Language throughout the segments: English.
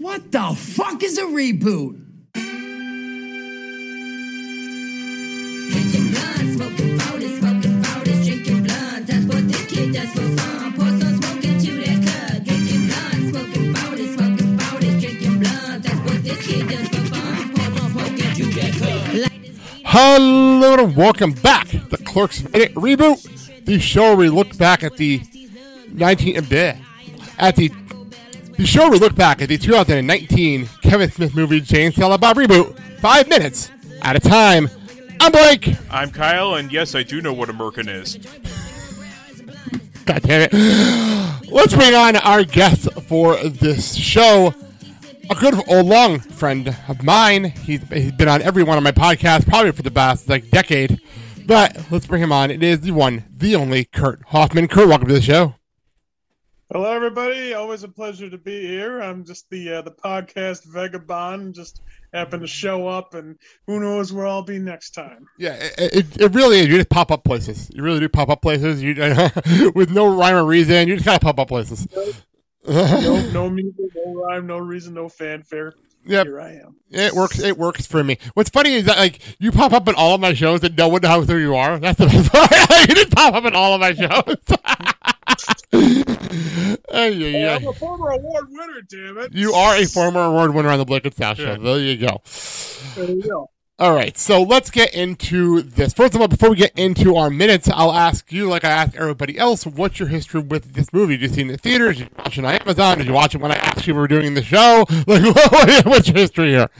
What the fuck is a reboot? Drinking blunt, smoking powders, drinking blunt. That's what this kid does for fun. Pour some smoke into that cut. Drinking blunt, smoking powders, drinking blunt. That's what this kid does for fun. Pour some smoke into that cut. Hello and welcome back to Clerks Reboot, the show where we look back at the 2019 Kevin Smith movie Jane Silent Bob Reboot, 5 minutes at a time. I'm Blake. I'm Kyle, and yes, I do know what a merkin is. God damn it. Let's bring on our guest for this show. A good old long friend of mine. He's been on every one of my podcasts, probably for the past decade. But let's bring him on. It is the one, the only Kurt Hoffman. Kurt, welcome to the show. Hello, everybody. Always a pleasure to be here. I'm just the podcast vagabond. Just happen to show up, and who knows where I'll be next time. Yeah, it really is. You just pop up places. You really do pop up places. You with no rhyme or reason. You just gotta pop up places. No music, no rhyme, no reason, no fanfare. Yep. Here I am. It works. It works for me. What's funny is that you pop up in all of my shows and no one knows who you are. That's the best part. You just pop up in all of my shows. I'm a former award winner, damn it. You are a former award winner on the Blake and Sal show. Yeah. There you go. There you go. All right, so let's get into this. First of all, before we get into our minutes, I'll ask you, like I ask everybody else, what's your history with this movie? Did you see it in the theaters? Did you watch it on Amazon? Did you watch it when I asked you we were doing the show? What's your history here?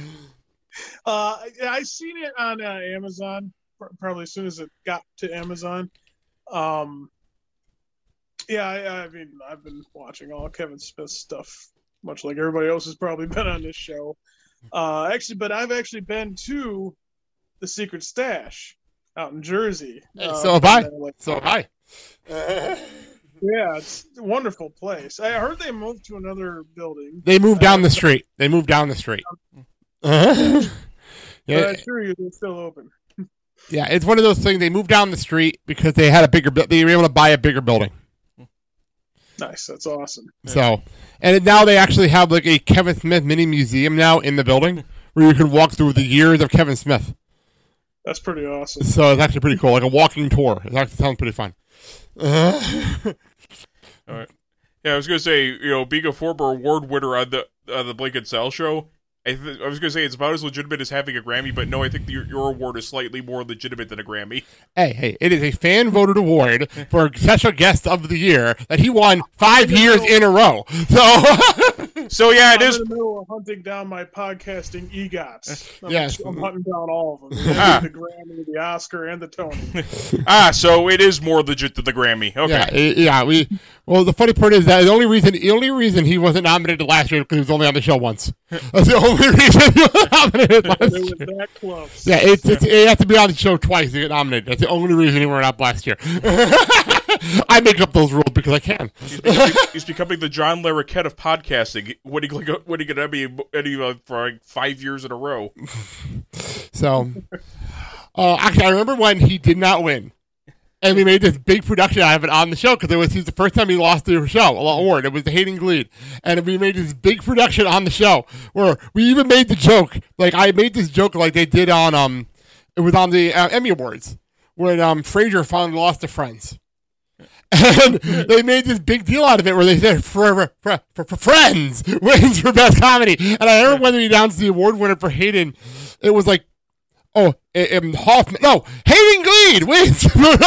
I seen it on Amazon, probably as soon as it got to Amazon. I mean, I've been watching all Kevin Smith stuff, much like everybody else has probably been on this show. But I've actually been to the Secret Stash out in Jersey. So have I. Yeah, it's a wonderful place. I heard they moved to another building. They moved down the street. Yeah. But I assure you, they're still open. Yeah, it's one of those things. They moved down the street because they had they were able to buy a bigger building. Nice, that's awesome. So, and now they actually have like a Kevin Smith mini museum now in the building where you can walk through the years of Kevin Smith. That's pretty awesome. So it's actually pretty cool, like a walking tour. It actually sounds pretty fun. All right. Yeah, I was gonna say, being a former award winner on the Blake and Sal show, I was going to say it's about as legitimate as having a Grammy, but no, I think your award is slightly more legitimate than a Grammy. Hey, it is a fan-voted award for Special Guest of the Year that he won 5 years in a row. So yeah, it is. I'm in the middle of hunting down my podcasting EGOTs. Yes. I'm hunting down all of them. The Grammy, the Oscar, and the Tony. So it is more legit than the Grammy. Okay. Yeah. Well, the funny part is that the only reason he wasn't nominated last year because he was only on the show once. That's the only reason he was nominated last year. It was that close. Yeah, it has to be on the show twice to get nominated. That's the only reason he went up last year. I make up those rules because I can. He's becoming the John Larroquette of podcasting. What are you going to be for like 5 years in a row? So, actually, I remember when he did not win. And we made this big production out of it on the show because it was the first time he lost the award. It was the Hayden Gleed. And we made this big production on the show where we even made the joke. Like, I made this joke like they did on, it was on the Emmy Awards when Frasier finally lost to Friends. And they made this big deal out of it where they said, for Friends wins for Best Comedy. And I remember when they announced the award winner for Hayden, it was like, Hoffman. No, Hayden Gleed wins.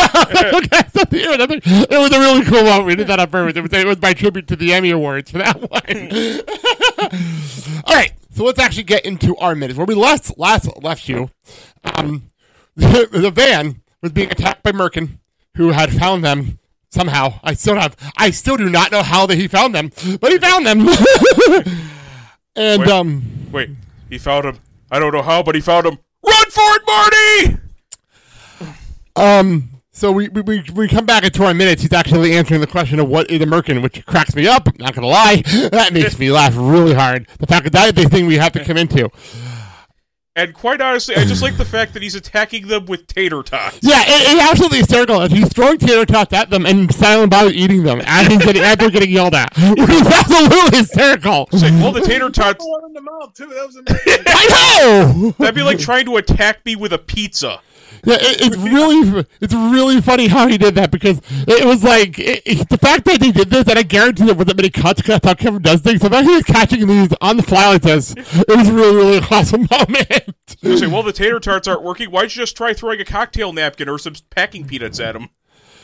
It was a really cool moment. We did that on purpose. It was my tribute to the Emmy Awards for that one. All right, so let's actually get into our minutes. Where we last left you, the van was being attacked by Merkin, who had found them somehow. I still do not know how he found them, but he found them. And wait, he found them. I don't know how, but he found them. Run for it, Marty! So we come back into our minutes. He's actually answering the question of what is a merkin, which cracks me up. I'm not going to lie. That makes me laugh really hard. The fact that is the thing we have to come into. And quite honestly, I just like the fact that he's attacking them with tater tots. Yeah, it's absolutely hysterical. He's throwing tater tots at them and Silent Bob is eating them as they're getting yelled at. It's absolutely hysterical. It's like, well, the tater tots... One in the mouth, too. That was amazing. I know! That'd be like trying to attack me with a pizza. Yeah, it's really funny how he did that because it was like the fact that he did this, and I guarantee there wasn't many cuts because that's how Kevin does things. So the fact he was catching these on the fly like this, it was a really awesome moment. You say, well, the tater tarts aren't working. Why'd you just try throwing a cocktail napkin or some packing peanuts at them?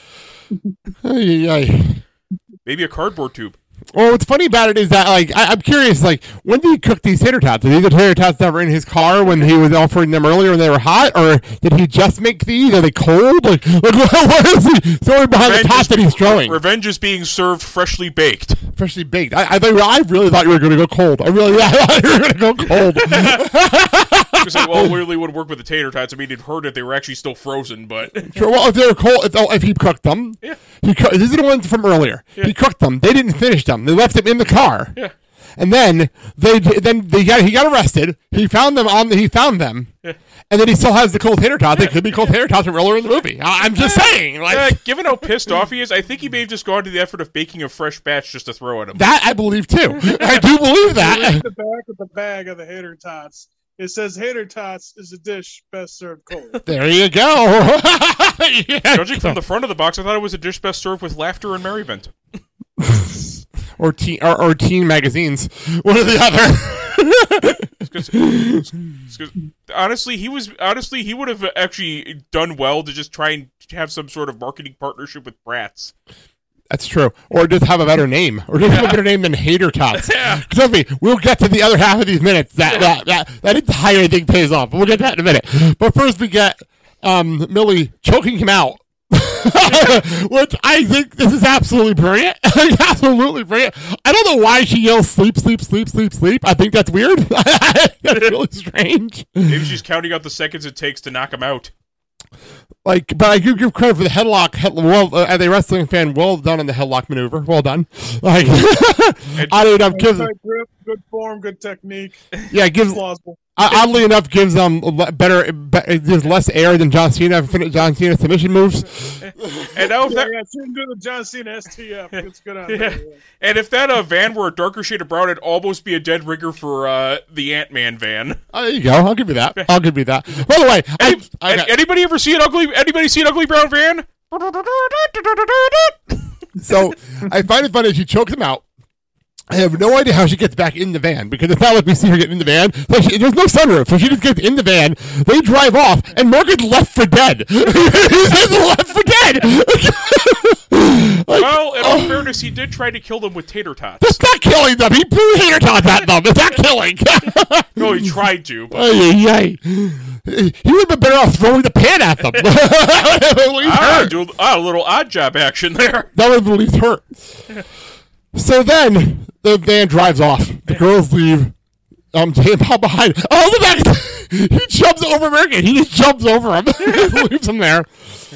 Maybe a cardboard tube. Well, what's funny about it is that, like, I'm curious, like, when did he cook these tater tots? Are these the tater tots that were in his car when he was offering them earlier and they were hot? Or did he just make these? Are they cold? Like what is he throwing behind the tots that he's throwing? Revenge is being served freshly baked. Freshly baked. I really thought you were going to go cold. I thought you were going to go cold. Because, well, it really would work with the tater tots. I mean, it hurt it. They were actually still frozen, but... Sure, well, if they were cold, if he cooked them, yeah. These are the ones from earlier. Yeah. He cooked them. They didn't finish them. They left them in the car. Yeah. And then he got arrested. He found them yeah. And then he still has the cold tater tots. They could be cold tater tots from earlier in the movie. I'm just saying. Like, given how pissed off he is, I think he may have just gone to the effort of baking a fresh batch just to throw at him. That I believe too. I do believe that. The back of the bag of the hater tots. It says hater tots is a dish best served cold. There you go. Yeah. Judging from the front of the box, I thought it was a dish best served with laughter and merriment. or teen magazines. One or the other. Honestly, he would have actually done well to just try and have some sort of marketing partnership with Bratz. That's true. Or just have a better name. Or just have a better name than Hater Tots. Yeah. Trust me, we'll get to the other half of these minutes. That entire thing pays off. We'll get that in a minute. But first we get Millie choking him out. Which I think this is absolutely brilliant. Absolutely brilliant. I don't know why she yells sleep, sleep, sleep, sleep, sleep. I think that's weird. That's really strange. Maybe she's counting out the seconds it takes to knock him out. Like, but I do give credit for the headlock. As a wrestling fan, well done on the headlock maneuver. Well done. Like, oddly enough, gives grip, good form, good technique. Yeah, gives plausible. Oddly enough, gives gives less air than John Cena submission moves. And now if she didn't do the John Cena STF. It's good on there. And if that van were a darker shade of brown, it'd almost be a dead ringer for the Ant-Man van. Oh, there you go. I'll give you that. By the way, anybody ever see an ugly brown van? So I find it funny she chokes him out. I have no idea how she gets back in the van because it's not like we see her get in the van. There's no sunroof, so she just gets in the van. They drive off, and Morgan's left for dead. He's left for dead. Well, in all fairness, he did try to kill them with tater tots. That's not killing them. He threw tater tots at them. It's not killing. No, he tried to. But... He would have been better off throwing the pan at them. Do a little odd job action there. That would have at least hurt. So then the van drives off. The girls leave. Jay Bob behind. Oh, the back! He jumps over Morgan. He just jumps over him. Leaves him there.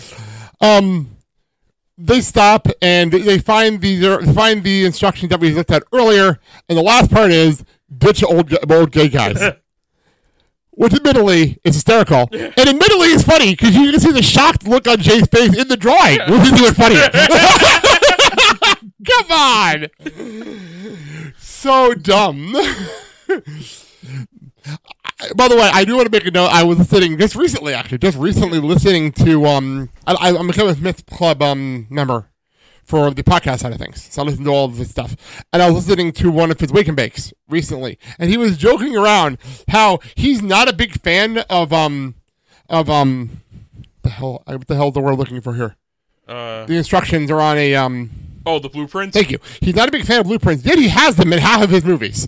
They stop and they find the instructions that we looked at earlier. And the last part is ditch old gay guys. Which admittedly is hysterical. And admittedly is funny because you can see the shocked look on Jay's face in the drawing, which is even funnier. Come on! So dumb. By the way, I do want to make a note. I was listening just recently listening to I'm a Kevin Smith Club member for the podcast side of things. So I listen to all of this stuff. And I was listening to one of his Wake and Bakes recently. And he was joking around how he's not a big fan of what the hell is the word looking for here? The instructions are on a Oh, the blueprints? Thank you. He's not a big fan of blueprints, yet he has them in half of his movies.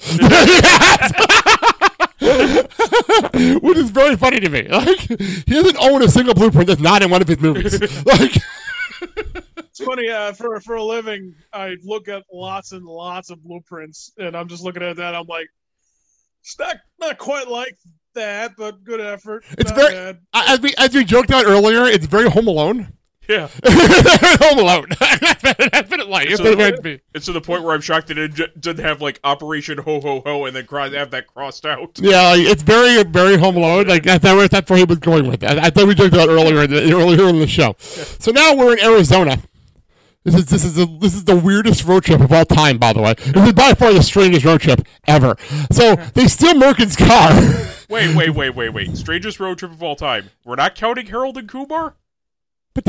Which is very funny to me. Like, he doesn't own a single blueprint that's not in one of his movies. Like, it's funny, for a living, I look at lots and lots of blueprints, and I'm just looking at that, I'm like, it's not quite like that, but good effort. It's not very, bad. as we joked about earlier, it's very Home Alone. Yeah. Home Alone. That's what it like. So- That's what it reminds me. It's to the point where I'm shocked that it didn't have like Operation Ho Ho Ho and then have that crossed out. Yeah, like, it's very, very Home Alone. Like that's where he was going with that. I thought we talked about earlier in the show. So now we're in Arizona. This is the weirdest road trip of all time, by the way. This is by far the strangest road trip ever. So they steal Merkin's car. Wait. Strangest road trip of all time. We're not counting Harold and Kumar? But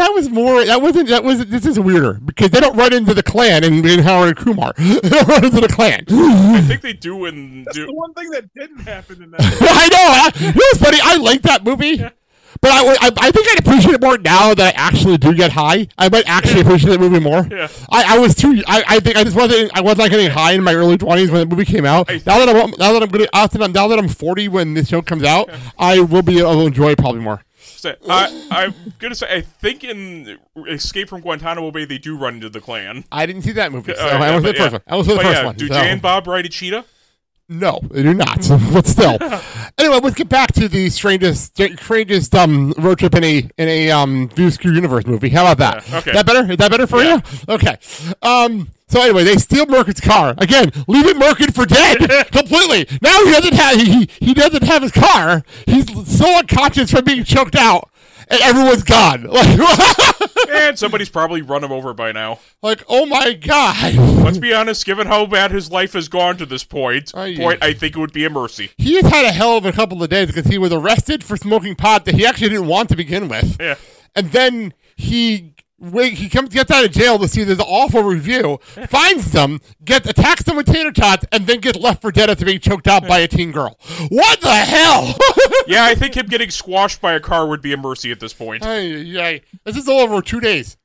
this is weirder because they don't run into the Klan in Howard and Kumar. They don't run into the Klan. I think they do in... That's the one thing that didn't happen in that. I know. It was funny. I like that movie. But I think I'd appreciate it more now that I actually do get high. I might actually appreciate that movie more. Yeah. I was too. I think I just wasn't. I was not getting high in my early 20s when the movie came out. Now that I'm 40 when this show comes out, I will enjoy it probably more. I'm gonna say I think in Escape from Guantanamo Bay they do run into the Klan. I didn't see that movie. So I was the first one. I was the first one. Do so. Jay and Bob ride a cheetah? No, they do not. But still, anyway, let's get back to the strangest road trip in a View Askew Universe movie. How about that? Yeah, okay. Is that better? Is that better for you? Okay. So anyway, they steal Merkin's car again, leaving Merkin for dead completely. Now he doesn't have his car. He's so unconscious from being choked out, and everyone's gone. And somebody's probably run him over by now. Like, oh my god. Let's be honest, given how bad his life has gone to this point, Oh, yeah. I think it would be a mercy. He has had a hell of a couple of days because he was arrested for smoking pot that he actually didn't want to begin with. Yeah. And then he gets out of jail to see this awful review, finds them, attacks them with tater tots, and then gets left for dead after being choked out by a teen girl. What the hell? Yeah, I think him getting squashed by a car would be a mercy at this point. This is all over 2 days.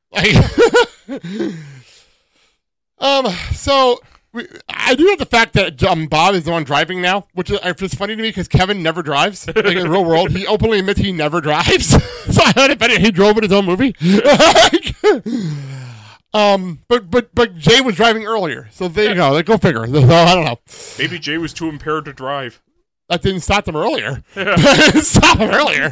So I do have the fact that Bob is the one driving now, which is it's funny to me because Kevin never drives. Like in the real world, he openly admits he never drives. So I heard it he drove in his own movie. But Jay was driving earlier, so there you go. Like, go figure. So I don't know. Maybe Jay was too impaired to drive. That didn't stop them earlier. Stop them earlier.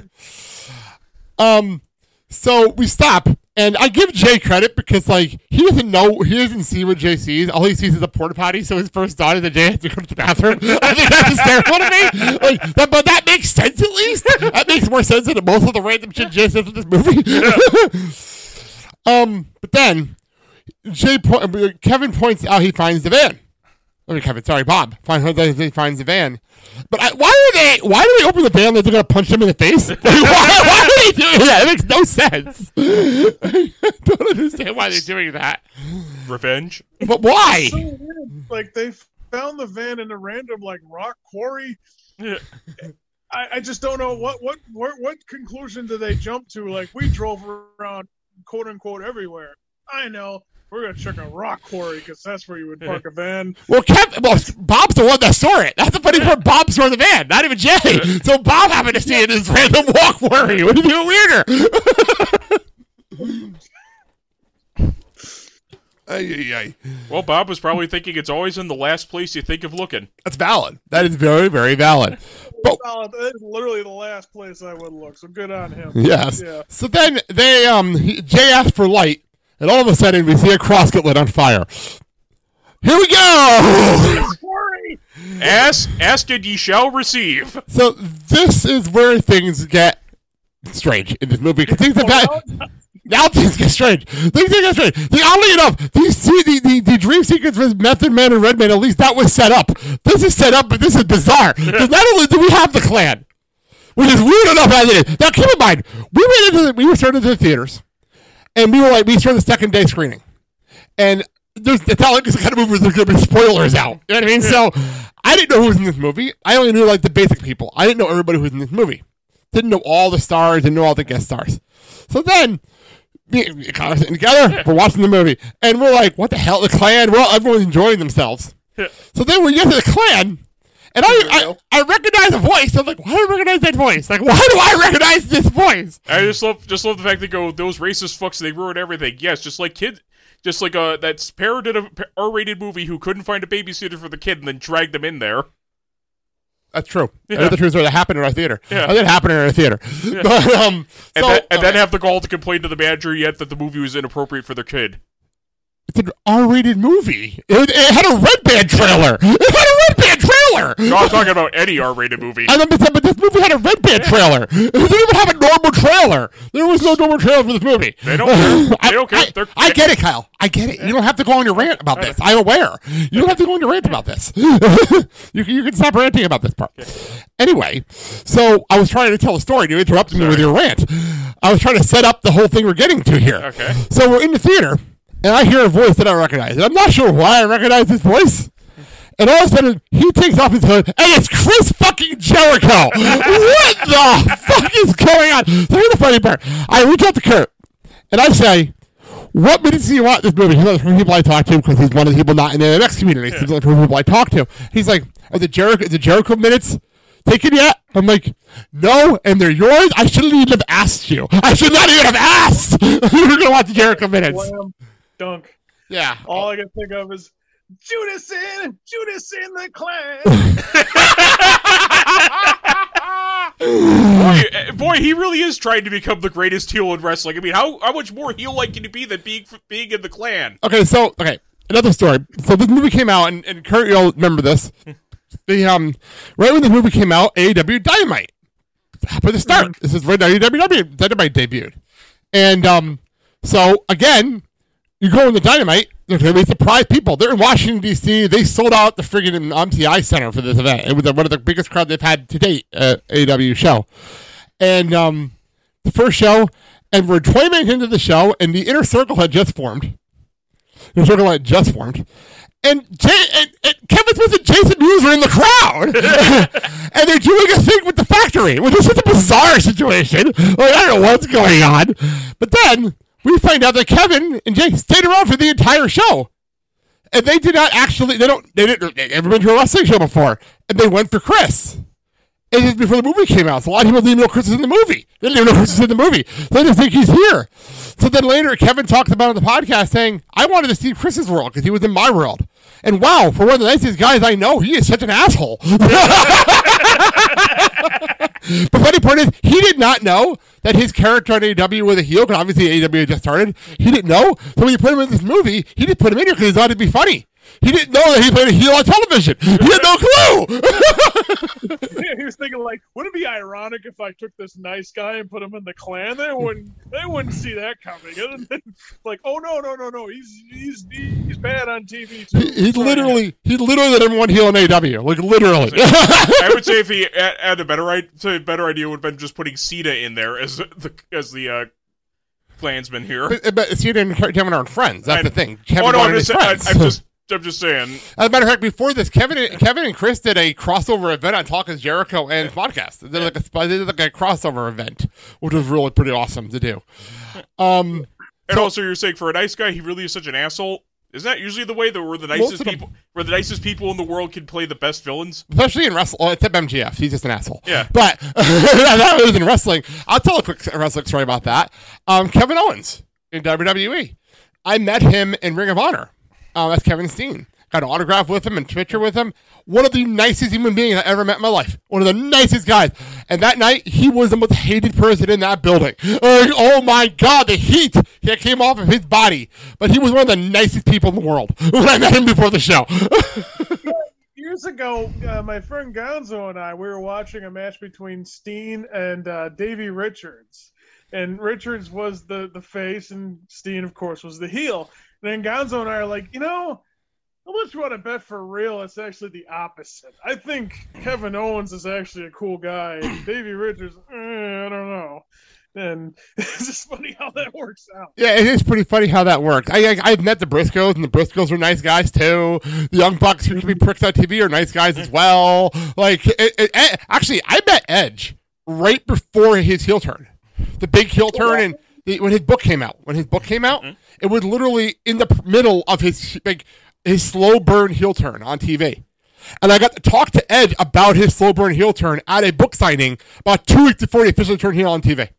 So we stop, and I give Jay credit because, like, he doesn't see what Jay sees. All he sees is a porta potty, so his first thought is that Jay has to go to the bathroom. I think that's hysterical to me. Like, but that makes sense at least. That makes more sense than most of the random shit Jay says in this movie. But then Kevin points out he finds the van. Bob finds the van. But why do they open the van like they're going to punch him in the face? Like, why are they doing that? It makes no sense. I don't understand why they're doing that. Revenge? But why? So weird. Like, they found the van in a random, like, rock quarry. Yeah. I just don't know what conclusion did they jump to? Like, we drove around, quote unquote, everywhere. I know. We're going to check a rock quarry because that's where you would park a van. Well, Bob's the one that saw it. That's the funny part. Bob saw the van, not even Jay. So Bob happened to see it in his random walk quarry. What are you doing weirder? Well, Bob was probably thinking it's always in the last place you think of looking. That's valid. That is very, very valid. But, That is literally the last place I would look, so good on him. yes. Yeah. So then Jay asked for light, and all of a sudden we see a cross get lit on fire. Here we go! Quarry! Ask and ye shall receive. So this is where things get strange in this movie. Because now things get strange. Oddly enough, the dream sequence with Method Man and Redman, at least that was set up. This is set up, but this is bizarre. Because not only do we have the Klan, which is weird enough as it is. Now keep in mind, we were starting to the theaters, and we started the second day screening. And it's not like this kind of movie where there's going to be spoilers out. You know what I mean? So I didn't know who was in this movie. I only knew like the basic people. I didn't know everybody who was in this movie. Didn't know all the stars, didn't know all the guest stars. So then we kind of sitting together, we're watching the movie, and we're like, what the hell, the Klan? Well, everyone's enjoying themselves. So then we get to the Klan, and I recognize a voice. I'm like, why do I recognize that voice? Like, why do I recognize this voice? I just love the fact they go, those racist fucks, they ruin everything. Yes, just like that parodied a R-rated movie who couldn't find a babysitter for the kid and then dragged them in there. That's true. Yeah. That's the true story that happened in our theater. Yeah. That did happen in our theater. Yeah. But, and then have the gall to complain to the manager yet that the movie was inappropriate for their kid. It's an R-rated movie. It had a Red Band trailer. No, I'm talking about any R-rated movie. But this movie had a Red Band trailer. It didn't even have a normal trailer. There was no normal trailer for this movie. They don't care. They don't care. I get it, Kyle. I get it. You don't have to go on your rant about this. I'm aware. You don't have to go on your rant about this. You can stop ranting about this part. Anyway, so I was trying to tell a story. You interrupted me with your rant. I was trying to set up the whole thing we're getting to here. Okay. So we're in the theater, and I hear a voice that I recognize. And I'm not sure why I recognize this voice. And all of a sudden, he takes off his hood, and it's Chris fucking Jericho. What the fuck is going on? So here's the funny part. I reach out to Kurt, and I say, what minutes do you want this movie? He's one of the people I talk to because he's one of the people not in the MX community. He's one of the people I talk to. He's like, are the Jericho minutes taken yet? I'm like, no, and they're yours? I shouldn't even have asked you. I should not even have asked. You were going to watch the Jericho minutes. Slam dunk. Yeah. All I can think of is Judas in the Clan. Boy, he really is trying to become the greatest heel in wrestling. I mean, how much more heel-like can you be than being in the Clan? Okay, another story. So this movie came out, and Kurt, you'll remember this. Right when the movie came out, AEW Dynamite. For the start, this is when AEW Dynamite debuted. And so, again, you go in the Dynamite, there's going to be surprise people. They're in Washington, D.C. They sold out the friggin' MTI Center for this event. It was one of the biggest crowds they've had to date, AEW show. And the first show, and we're 20 minutes into the show, and the Inner Circle had just formed. And Kevin Smith and Jason Mewes are in the crowd. And they're doing a thing with the factory, which is such a bizarre situation. Like, I don't know what's going on. But then we find out that Kevin and Jay stayed around for the entire show. And they did not actually, they didn't ever been to a wrestling show before. And they went for Chris. And this is before the movie came out. So a lot of people didn't even know Chris was in the movie. They didn't even know Chris was in the movie. So they just think he's here. So then later, Kevin talked about it on the podcast saying, I wanted to see Chris's world because he was in my world. And wow, for one of the nicest guys I know, he is such an asshole. The funny part is, he did not know that his character on AEW was a heel, because obviously AEW had just started. He didn't know. So when you put him in this movie, he didn't put him in here because he thought it'd be funny. He didn't know that he played a heel on television. He had no clue. He was thinking, like, wouldn't it be ironic if I took this nice guy and put him in the Clan? They wouldn't see that coming. And then, like, oh no, he's bad on TV too. He's literally the number one heel in AEW. Like, literally. I would say if he had a better idea would have been just putting Cena in there as the Klansman here. But Cena and Kevin aren't friends. That's the thing. Kevin I'm just saying. As a matter of fact, before this, Kevin and Chris did a crossover event on Talk is Jericho and podcast. They did like a crossover event, which was really pretty awesome to do. And also, you're saying for a nice guy, he really is such an asshole. Isn't that usually the way that we're the nicest people in the world can play the best villains? Especially in wrestling, except MGF. He's just an asshole. Yeah. But that was in wrestling. I'll tell a quick wrestling story about that. Kevin Owens in WWE. I met him in Ring of Honor. That's Kevin Steen. Got an autograph with him and picture with him. One of the nicest human beings I ever met in my life. One of the nicest guys. And that night, he was the most hated person in that building. Oh my God, the heat that came off of his body. But he was one of the nicest people in the world when I met him before the show. Years ago, my friend Gonzo and I, we were watching a match between Steen and Davey Richards. And Richards was the face, and Steen, of course, was the heel. And then Gonzo and I are like, how much you want to bet for real? It's actually the opposite. I think Kevin Owens is actually a cool guy. Davey Richards, I don't know. And it's just funny how that works out. Yeah, it is pretty funny how that works. I've met the Briscoes, and the Briscoes are nice guys too. The Young Bucks who can be pricks on TV are nice guys as well. Like, actually, I met Edge right before his heel turn. The big heel turn, and when his book came out. It was literally in the middle of his slow burn heel turn on TV. And I got to talk to Edge about his slow burn heel turn at a book signing about 2 weeks before he officially turned heel on TV.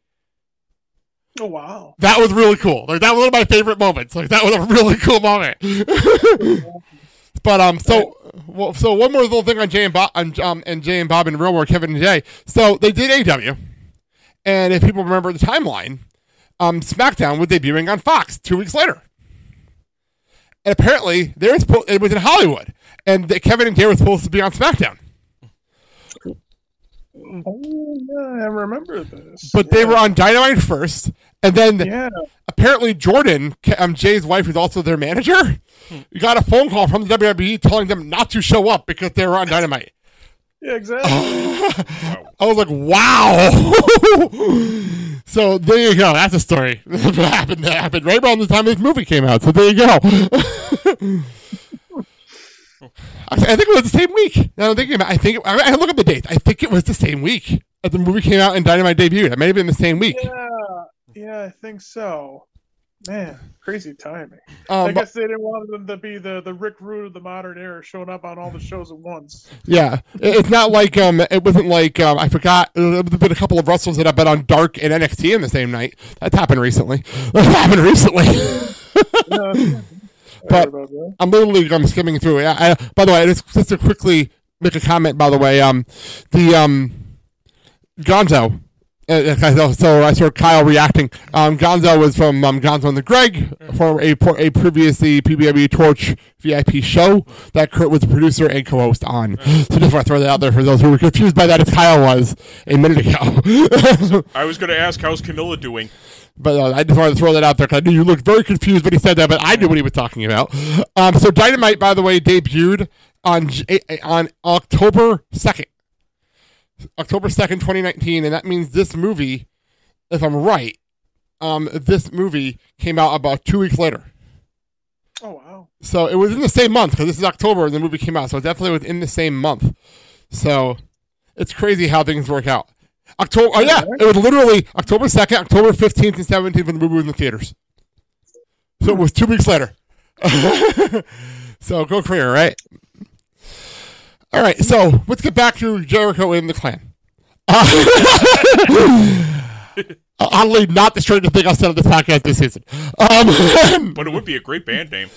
Oh, wow. That was really cool. Like, that was one of my favorite moments. Like, that was a really cool moment. But so one more little thing on Jay and Bob and Jay and Bob and Real War, Kevin and Jay. So they did AEW, and if people remember the timeline, SmackDown was debuting on Fox 2 weeks later, and apparently it was in Hollywood, and Kevin and Jay were supposed to be on SmackDown. Oh, yeah, I remember this. But they were on Dynamite first, and then apparently Jordan, Jay's wife, who's also their manager, got a phone call from the WWE telling them not to show up because they were on Dynamite. Yeah, exactly. I was like, wow. So there you go. That's a story. That happened right around the time this movie came out. So there you go. I think it was the same week. Now I'm thinking about it, I look at the dates. I think it was the same week that the movie came out and Dynamite debuted. It may have been the same week. Yeah, I think so. Man, crazy timing. I guess they didn't want them to be the Rick Rude of the modern era, showing up on all the shows at once. Yeah, it's not like it wasn't like I forgot. There's been a couple of wrestlers that have been on Dark and NXT in the same night. That's happened recently. But I'm literally skimming through it. By the way, just to quickly make a comment. By the way, the Gonzo. So I saw Kyle reacting. Gonzo was from Gonzo and the Greg, for a previously PBW Torch VIP show that Kurt was the producer and co-host on. So just want to throw that out there for those who were confused by that, as Kyle was a minute ago. I was going to ask, how's Camilla doing? But I just wanted to throw that out there because I knew you looked very confused when he said that, but I knew what he was talking about. So Dynamite, by the way, debuted on October 2nd. October 2nd, 2019, and that means this movie, if I'm right, this movie came out about 2 weeks later. Oh, wow. So it was in the same month, because this is October, and the movie came out, so it definitely was in the same month. So it's crazy how things work out. It was literally October 2nd, October 15th, and 17th when the movie was in the theaters. So it was 2 weeks later. So go career, right? All right, so let's get back to Jericho and the Clan. Oddly, not the straightest thing I've said on this podcast this season. But it would be a great band name.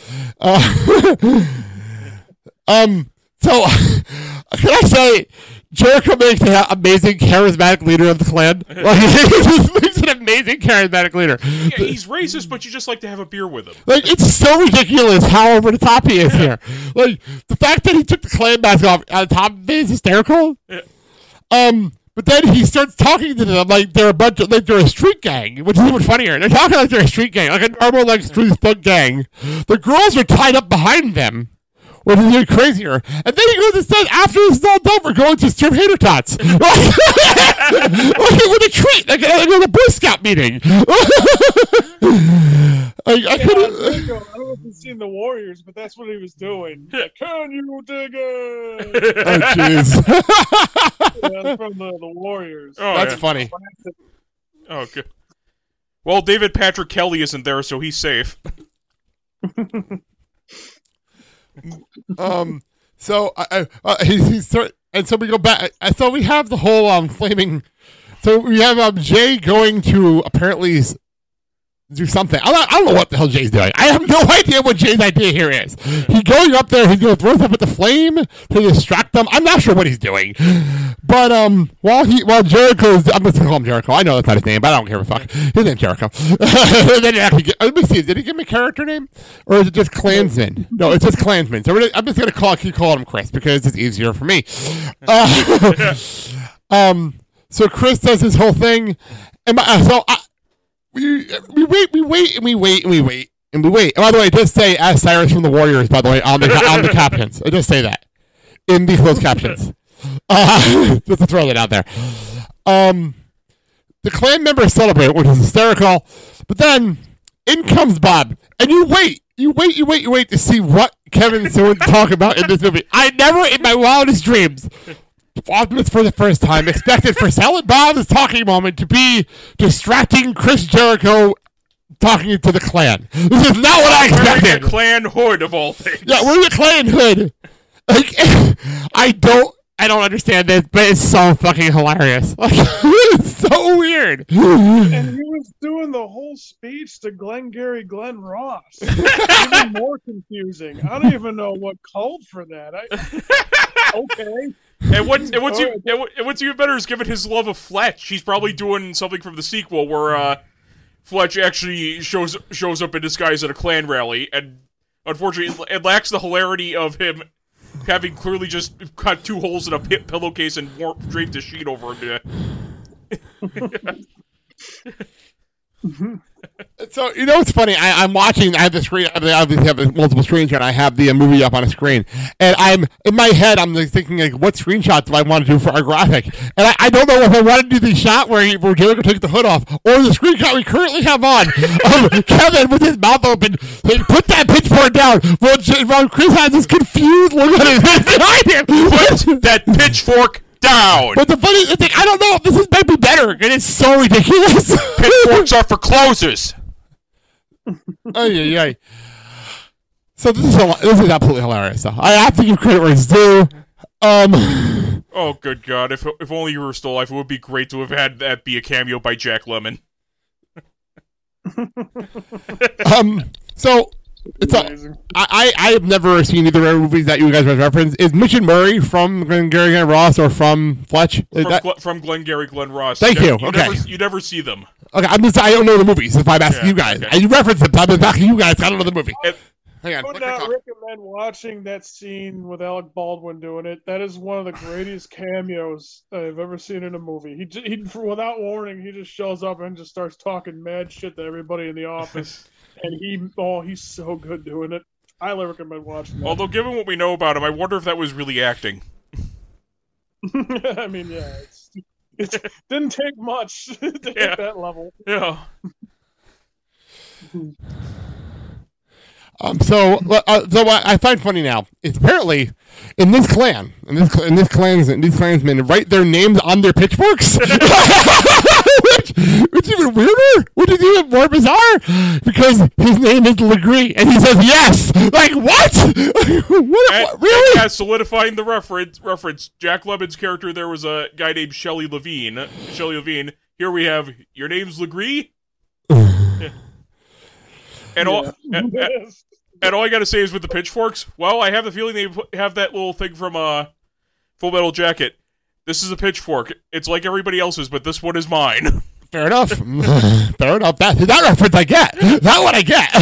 So, can I say, Jericho makes an amazing, charismatic leader of the Clan. Like, he just makes an amazing, charismatic leader. Yeah, he's racist, but you just like to have a beer with him. Like, it's so ridiculous how over the top he is here. Like, the fact that he took the Clan mask off on top of it is hysterical. Yeah. But then he starts talking to them like they're they're a street gang, which is even funnier. They're talking like they're a street gang, like a normal like street thug gang. The girls are tied up behind them, which is even crazier. And then he goes and says, after this is all done, we're going to serve hater tots. Like with a treat, like a Boy Scout meeting. I couldn't. I don't know if you've seen The Warriors, but that's what he was doing. Like, can you dig it? Oh, jeez. Yeah, from the Warriors. Oh, that's funny. Oh, good. Well, David Patrick Kelly isn't there, so he's safe. So and so we go back. So we have the whole flaming. So we have Jay going to apparently do something. I don't know what the hell Jay's doing. I have no idea what Jay's idea here is. He's going up there. He's going to throw stuff at the flame to distract them. I'm not sure what he's doing. But while Jericho's, I'm just going to call him Jericho. I know that's not his name, but I don't care a fuck. His name's Jericho. Let me see. Did he give me a character name, or is it just Klansman? No, it's just Klansman. So I'm just going to keep calling him Chris because it's easier for me. So Chris does his whole thing, and we wait. And by the way, it does say "As Cyrus from the Warriors." By the way, on the captions, it does say that in the closed captions. Just to throw that out there. The Clan members celebrate, which is hysterical. But then in comes Bob, and you wait to see what Kevin's going to talk about in this movie. I never, in my wildest dreams, watching this for the first time, expected for Silent Bob's talking moment to be distracting Chris Jericho talking to the Clan. This is not what I expected. Wearing a Clan hood of all things. Yeah, wearing a Clan hood. Like, I don't understand this, but it's so fucking hilarious. Like, it's so weird. And he was doing the whole speech to Glengarry Glen Ross. Even more confusing. I don't even know what called for that. Okay. And what's even better is given his love of Fletch. He's probably doing something from the sequel where Fletch actually shows up in disguise at a Klan rally, and unfortunately, it lacks the hilarity of him having clearly just cut 2 holes in a pillowcase and draped a sheet over him. So, you know what's funny? I'm watching, I have the screen, I obviously have multiple screens here, and I have the movie up on a screen. And I'm, in my head, I'm like thinking, like, what screenshot do I want to do for our graphic? And I don't know if I want to do the shot where Jericho takes the hood off, or the screenshot we currently have on of Kevin with his mouth open, saying, put that pitchfork down, while Chris has this confused look on his head behind him. Put that pitchfork down! But the funny thing, I don't know if this might be better, and it's so ridiculous. Pitchforks are for closers! Ay. So this is absolutely hilarious. Though. I have to give credit where it's due. Oh, good God! If only you were still alive, it would be great to have had that be a cameo by Jack Lemmon. So it's I have never seen either of the movies that you guys referenced. Is Mitch and Murray from Glengarry Glen Ross or from Fletch? From Glengarry Glen Ross. Thank you. Okay. You never see them. Okay, I don't know the movies. If I'm asking you guys, okay. you reference them. I'm asking you guys. I don't know the movie. Hang on. I would not recommend watching that scene with Alec Baldwin doing it. That is one of the greatest cameos I've ever seen in a movie. He without warning, he just shows up and just starts talking mad shit to everybody in the office. And he's so good doing it. I highly recommend watching that. Although, given what we know about him, I wonder if that was really acting. I mean, yeah, it didn't take much to hit that level. Yeah. So what I find funny now is apparently in this clan, these clansmen write their names on their pitchforks, which is even weirder, which is even more bizarre, because his name is Legree and he says yes. Like what? What really? Yeah, solidifying the reference. Jack Lemmon's character, there was a guy named Shelley Levine. Here we have your name's Legree. And all I gotta say is with the pitchforks, well, I have the feeling they have that little thing from Full Metal Jacket. This is a pitchfork. It's like everybody else's, but this one is mine. Fair enough. Fair enough. That reference I get. That one I get.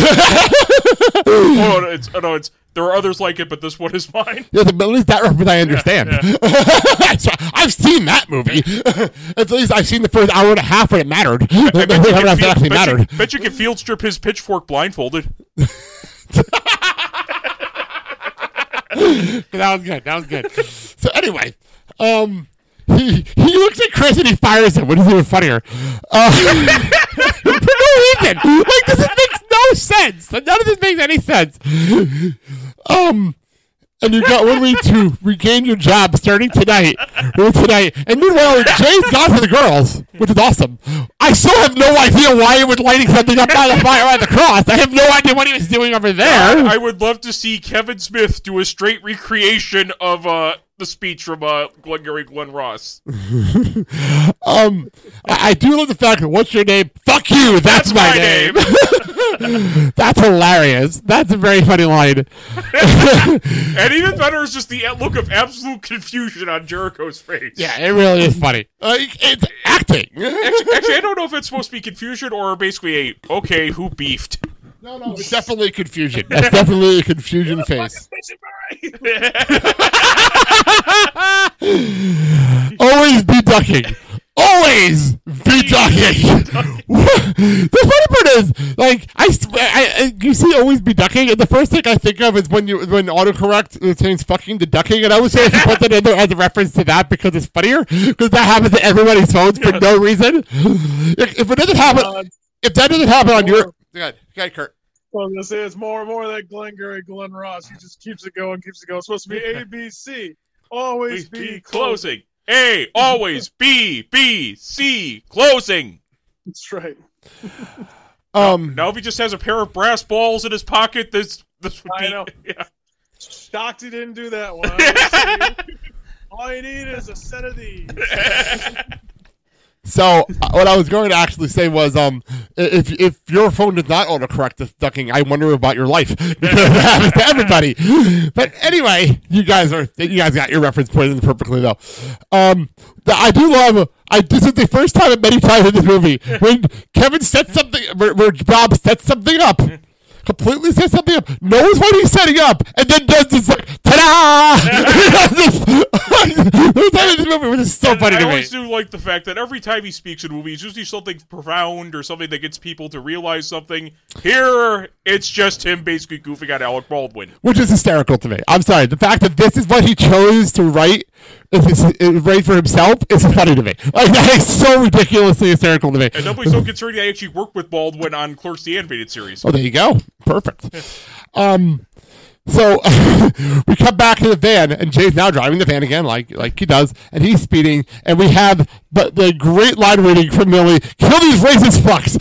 There are others like it, but this one is mine. Yeah, at least that reference I understand. Yeah. So I've seen that movie. At least I've seen the first hour and a half when it mattered. Bet you can field strip his pitchfork blindfolded. That was good. So anyway, he looks at Chris and he fires him, which is even funnier. For no reason. Like, this makes no sense. None of this makes any sense. And you got 1 week to regain your job starting tonight. And meanwhile, Jay's gone for the girls, which is awesome. I still have no idea why he was lighting something up by the fire at the cross. I have no idea what he was doing over there. I would love to see Kevin Smith do a straight recreation of the speech from Glengarry Glen Ross. I do love the fact that what's your name? Fuck you. That's my name. That's hilarious. That's a very funny line. And even better is just the look of absolute confusion on Jericho's face. Yeah, it really is funny. It's acting. Actually, I don't know if it's supposed to be confusion or basically okay, who beefed? No, it's definitely confusion. That's definitely a confusion face. Always be ducking. Always be ducking. The funny part is, like, I you see always be ducking, and the first thing I think of is when autocorrect changes fucking to ducking, and I would say if you put that in there as a reference to that because it's funnier, because that happens to everybody's phones for no reason. If it doesn't happen, if that doesn't happen on your... Go ahead, Kurt. Well, I was going to say, it's more that Glengarry Glen Ross. He just keeps it going. It's supposed to be A, B, C. Always be closing. A, always B, C, closing. That's right. Now if he just has a pair of brass balls in his pocket, this would be... I know. Yeah. Shocked he didn't do that one. All you need is a set of these. So what I was going to actually say was, if your phone does not autocorrect this ducking, I wonder about your life because it happens to everybody. But anyway, you guys got your reference point in perfectly though. I do love. This is the first time in many times in this movie when Kevin sets something, where Bob sets something up. Completely sets something up, knows what he's setting up, and then does this like ta-da! This movie was just so funny to me. I always do like the fact that every time he speaks in a movie, it's usually something profound or something that gets people to realize something. Here, it's just him basically goofing on Alec Baldwin, which is hysterical to me. I'm sorry, the fact that this is what he chose to write, write for himself, is funny to me. Like that is so ridiculously hysterical to me. And nobody's so concerned I actually worked with Baldwin on Clerks the Animated Series. Oh, there you go. Perfect. So we come back to the van, and Jay's now driving the van again, like he does, and he's speeding, and we have the great line reading from Millie: "Kill these racist fucks."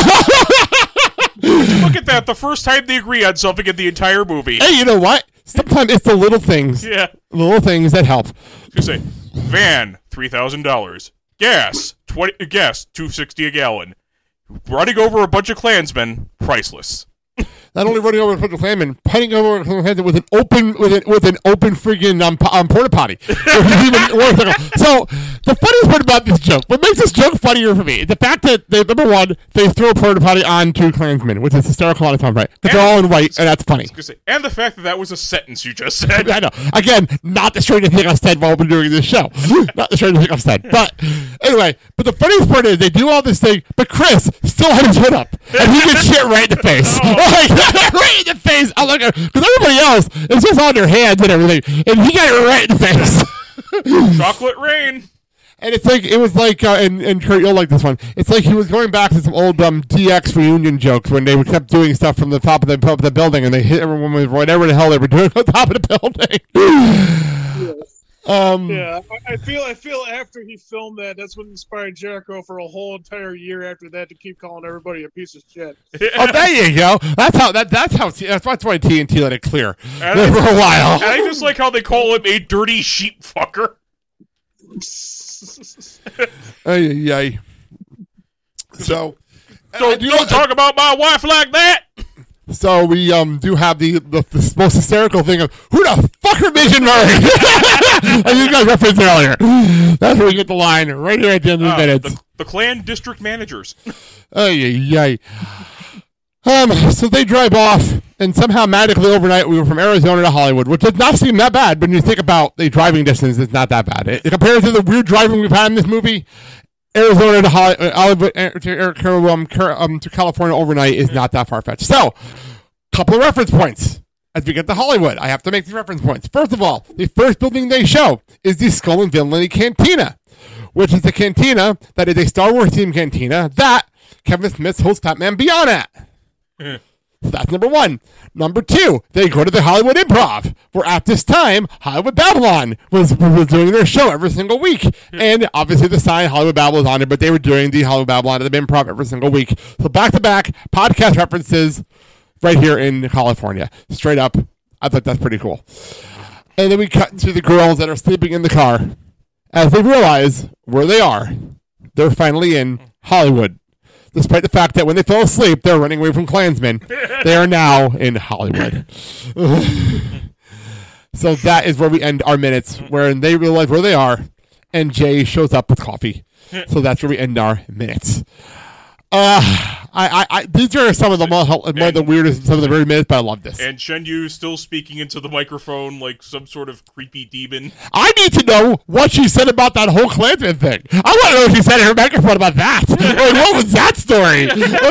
Look at that! The first time they agree on something in the entire movie. Hey, you know what? Sometimes it's the little things, little things that help. You say, van $3,000, gas $2.60 a gallon, running over a bunch of Klansmen, priceless. Not only running over a bunch of Klansmen, putting over with an open friggin' porta potty. So the funniest part about this joke, what makes this joke funnier for me, is the fact that number one, they throw a porta potty on two Klansmen, which is hysterical a lot of times, right? Because they're all in white, and that's funny. And the fact that that was a sentence you just said. I know. Again, not the strangest thing I've said while we've been doing this show. Not the strangest thing I've said. But anyway, but the funniest part is they do all this thing, but Chris still had his hood up, and he gets shit right in the face. Right in the face. I look at because everybody else is just on their hands and everything, and he got it right in the face. Chocolate rain. And it's like it was like, and Kurt, you'll like this one. It's like he was going back to some old DX reunion jokes when they kept doing stuff from the top of the building, and they hit everyone with whatever the hell they were doing on top of the building. Yeah, I feel after he filmed that's what inspired Jericho for a whole entire year after that to keep calling everybody a piece of shit. Oh, there you go. That's why TNT let it clear for a while. And I just like how they call him a dirty sheep fucker. Ay. So you don't talk about my wife like that. So we do have the most hysterical thing of who the fuck are Vision Murray? As you guys referenced earlier. That's where we get the line right here at the end of the minutes. The Klan district managers. Ay. So they drive off, and somehow magically overnight we were from Arizona to Hollywood, which does not seem that bad. When you think about the driving distance, it's not that bad. It compared to the weird driving we've had in this movie, Arizona to Hollywood to California overnight is not that far-fetched. So, couple of reference points. As we get to Hollywood, I have to make these reference points. First of all, the first building they show is the Skull and Villainy Cantina, which is the cantina that is a Star Wars themed cantina that Kevin Smith's host Batman Beyond at. So that's number one. Number two, they go to the Hollywood Improv, where at this time, Hollywood Babylon was doing their show every single week. And obviously the sign Hollywood Babylon was on it, but they were doing the Hollywood Babylon at the Improv every single week. So back-to-back podcast references right here in California. Straight up. I thought that's pretty cool. And then we cut to the girls that are sleeping in the car as they realize where they are. They're finally in Hollywood. Despite the fact that when they fell asleep, they're running away from Klansmen, they are now in Hollywood. So that is where we end our minutes, where they realize where they are, and Jay shows up with coffee. So that's where we end our minutes. These are some of the weirdest, some of the very minutes, but I love this. And Shen Yu still speaking into the microphone like some sort of creepy demon. I need to know what she said about that whole Klansman thing. I want to know what she said in her microphone about that. What was that story?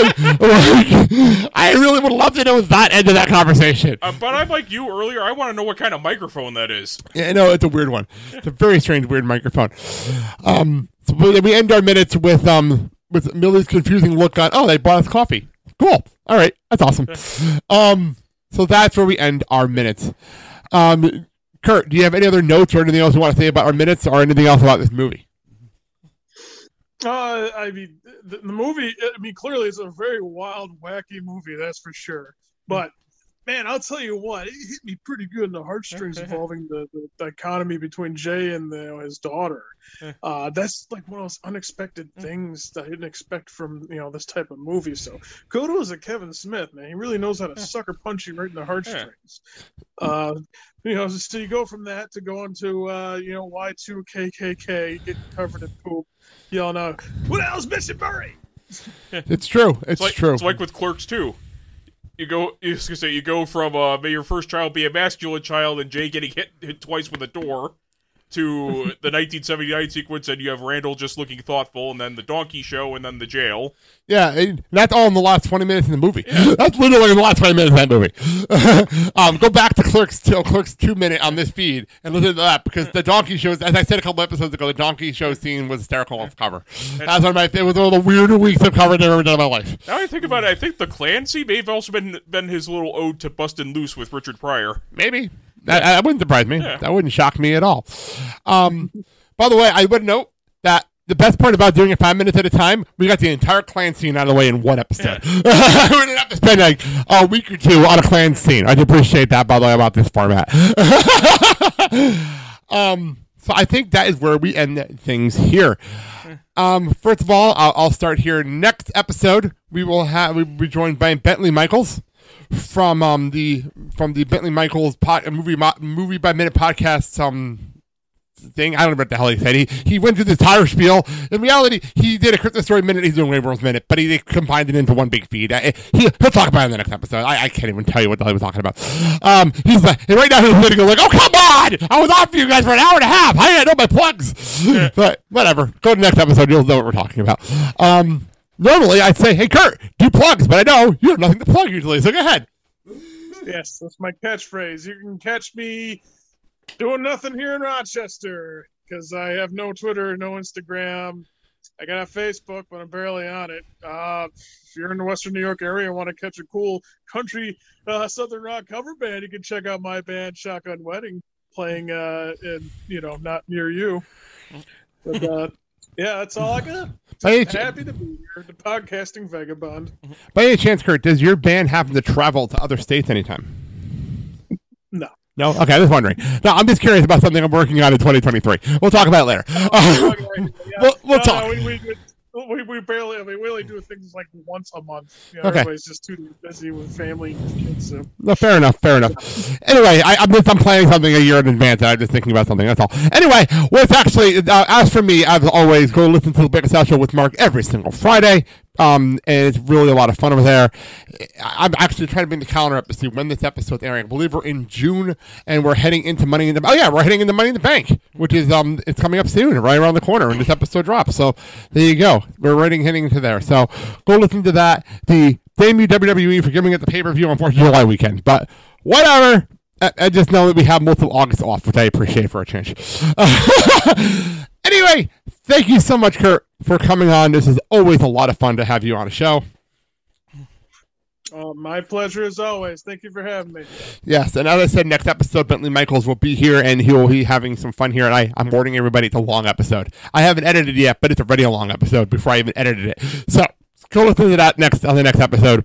I really would love to know that end of that conversation. But I'm like you earlier. I want to know what kind of microphone that is. Yeah, no, it's a weird one. It's a very strange, weird microphone. So we end our minutes with Millie's confusing look on, oh, they bought us coffee. Cool. All right. That's awesome. So that's where we end our minutes. Kurt, do you have any other notes or anything else you want to say about our minutes or anything else about this movie? I mean, the movie, clearly it's a very wild, wacky movie, that's for sure. But man, I'll tell you what, it hit me pretty good in the heartstrings involving the dichotomy between Jay and his daughter. That's like one of those unexpected things that I didn't expect from this type of movie. So kudos to Kevin Smith, man. He really knows how to sucker punch you right in the heartstrings. So you go from that to going to Y2KKK getting covered in poop, yelling out, "What the hell's Mission Murray?" It's true. It's true. It's like with Clerks 2. You go from may your first child be a masculine child and Jay getting hit twice with a door to the 1979 sequence, and you have Randall just looking thoughtful, and then the donkey show, and then the jail. Yeah, that's all in the last 20 minutes in the movie. That's literally in the last 20 minutes of that movie. Go back to Clerks 2 minute on this feed and listen to that, because the donkey shows, as I said a couple episodes ago, the donkey show scene was hysterical off cover. That's it was one of the weirder weeks of cover I've ever done in my life. Now I think about it, I think the Klan scene may have also been his little ode to busting loose with Richard Pryor. Maybe. That wouldn't surprise me. Yeah. That wouldn't shock me at all. By the way, I would note that the best part about doing it 5 minutes at a time, we got the entire Klan scene out of the way in one episode. Yeah. We didn't have to spend like a week or two on a Klan scene. I'd appreciate that, by the way, about this format. So I think that is where we end things here. First of all, I'll start here. Next episode, we'll be joined by Bentley Michaels from the Bentley Michaels movie by minute podcast thing. I don't know what the hell he said. He went through this entire spiel. In reality, he did a Christmas Story minute. He's doing Wave World's minute, but he combined it into one big feed. He'll talk about it in the next episode. I can't even tell you what the hell he was talking about. He's like, right now he's literally like, "Oh, come on! I was on for you guys for an hour and a half. I didn't know my plugs." But whatever. Go to the next episode. You'll know what we're talking about. Normally, I'd say, "Hey, Kurt, do plugs," but I know you have nothing to plug usually, so go ahead. Yes, that's my catchphrase. You can catch me doing nothing here in Rochester because I have no Twitter, no Instagram. I got a Facebook, but I'm barely on it. If you're in the Western New York area and want to catch a cool country Southern rock cover band, you can check out my band Shotgun Wedding playing not near you. But yeah, that's all I got. Happy to be here, the podcasting vagabond. By any chance, Kurt, does your band happen to travel to other states anytime? No. No? Okay, I was wondering. No, I'm just curious about something I'm working on in 2023. We'll talk about it later. We'll talk. We barely, we only do things like once a month. Okay. Everybody's just too busy with family and kids. So. No, fair enough. Anyway, I'm planning something a year in advance, and I'm just thinking about something, that's all. Anyway, it's actually, as for me, as always, go listen to the Bacon Style Show with Mark every single Friday. And it's really a lot of fun over there. I'm actually trying to bring the calendar up to see when this episode's airing. I believe we're in June, and we're heading into Money in the Bank, which is it's coming up soon, right around the corner when this episode drops. So there you go. We're heading into there. So go listen to that. The thank you WWE for giving it the pay-per-view on 4th of July weekend, but whatever. I just know that we have most of August off, which I appreciate for a change. Anyway, thank you so much, Kurt, for coming on. This is always a lot of fun to have you on a show. My pleasure as always. Thank you for having me. Yes, and as I said, next episode, Bentley Michaels will be here, and he will be having some fun here. And I'm warning everybody, it's a long episode. I haven't edited it yet, but it's already a long episode before I even edited it. So go listen to that on the next episode.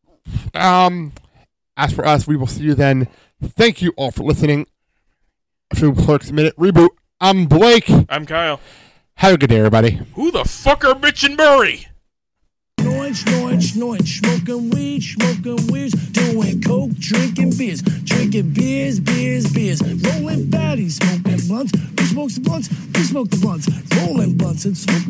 As for us, we will see you then. Thank you all for listening to Clerks Minute Reboot. I'm Blake. I'm Kyle. Have a good day, everybody. Who the fuck are Mitch and Murray? Snoring, smoking weeds, doing coke, drinking beers, rolling fatties, smoking blunts. Who smokes the blunts? We smoke the blunts, rolling blunts and smoking